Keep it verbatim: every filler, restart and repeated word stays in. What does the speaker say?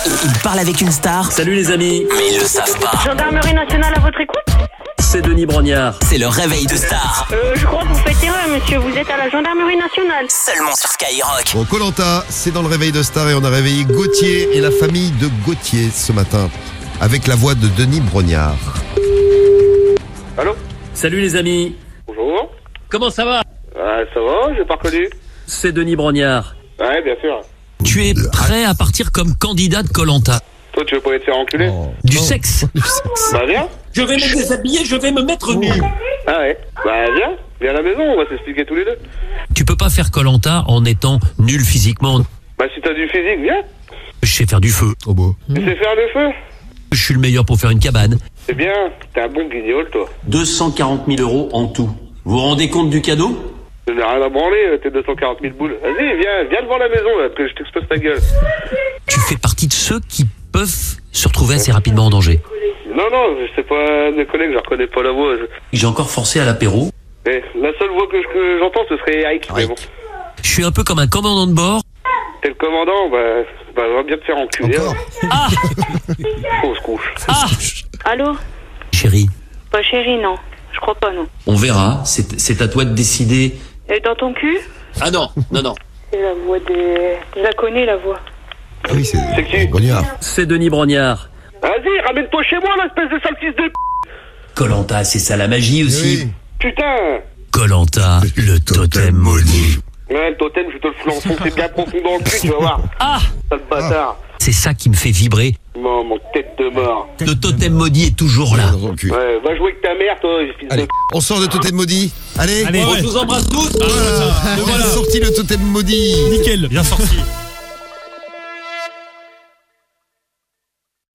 Il parle avec une star. Salut les amis. Mais ils le savent pas. Gendarmerie nationale à votre écoute. C'est Denis Brognard. C'est le réveil de star. Euh, je crois que vous faites erreur, monsieur. Vous êtes à la gendarmerie nationale. Seulement sur Skyrock. Bon, Koh-Lanta, c'est dans le réveil de star et on a réveillé Gauthier et la famille de Gauthier ce matin avec la voix de Denis Brognard. Allô? Salut les amis. Bonjour. Comment ça va? Ah, ça va, j'ai pas reconnu. C'est Denis Brognard. Ouais, bien sûr. Tu es prêt à partir comme candidat de Koh-Lanta? Toi, tu veux pas aller te faire enculer? Oh. Du Oh. sexe. Du sexe. Bah, viens. Je vais me déshabiller, je vais me mettre nu. Ah ouais. Bah, viens. Viens à la maison, on va s'expliquer tous les deux. Tu peux pas faire Koh-Lanta en étant nul physiquement. Bah, si t'as du physique, viens. Je sais faire du feu. Trop beau. Tu sais faire le feu? Je suis le meilleur pour faire une cabane. C'est bien. T'es un bon guignol, toi. deux cent quarante mille euros en tout. Vous vous rendez compte du cadeau? Je n'ai rien à branler, t'es deux cent quarante mille boules. Vas-y, viens, viens devant la maison, là, que je t'expose ta gueule. Tu fais partie de ceux qui peuvent se retrouver assez rapidement en danger. Non, non, c'est pas mes collègues, je reconnais pas la voix. Je- J'ai encore forcé à l'apéro. Eh, la seule voix que je- que j'entends, ce serait Eric, mais bon. Je suis un peu comme un commandant de bord. T'es le commandant, bah, bah, va bien te faire enculer. Encore. Ah, Fausse couche. ah, Allô? chérie, Pas chérie, non. Je crois pas, non. On verra. C'est c'est à toi de décider. Et dans ton cul? Ah non, non, non. C'est la voix des... Je la connais, la voix. Ah oui, c'est C'est qui? Brognard. C'est Denis Brognard. Vas-y, ramène-toi chez moi, l'espèce de sale fils de p***. Koh-Lanta, c'est ça la magie aussi. Oui. Putain. Koh-Lanta, le totem maudit. Ouais, le totem, je te le fous l'enfoncer bien profond dans le cul, tu vas voir. Ah, Sale bâtard. c'est ça qui me fait vibrer. Mon, mon tête de mort. Le totem maudit est toujours là. Dans le cul. Ouais, va jouer avec ta mère, toi, fils Allez, de p***. on sort de Totem Maudit. Allez, Allez, Bon, ouais. je vous embrasse tous. voilà. On a sorti le Totem Maudit. Nickel, bien sorti.